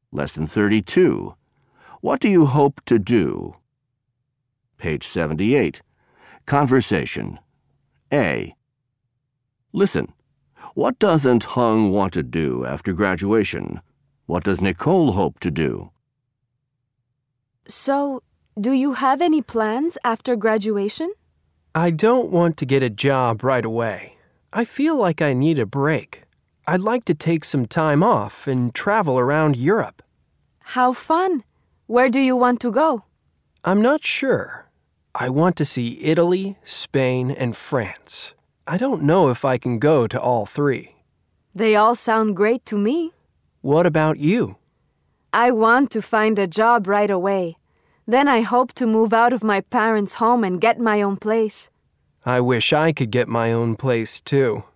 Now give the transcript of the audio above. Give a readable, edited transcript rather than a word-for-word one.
Lesson 32. What do you hope to do? Page 78. Conversation. A. Listen. What doesn't Hung want to do after graduation? What does Nicole hope to do? So, do you have any plans after graduation? I don't want to get a job right away. I feel like I need a break. I'd like to take some time off and travel around Europe. How fun! Where do you want to go? I'm not sure. I want to see Italy, Spain, and France. I don't know if I can go to all three. They all sound great to me. What about you? I want to find a job right away. Then I hope to move out of my parents' home and get my own place. I wish I could get my own place, too.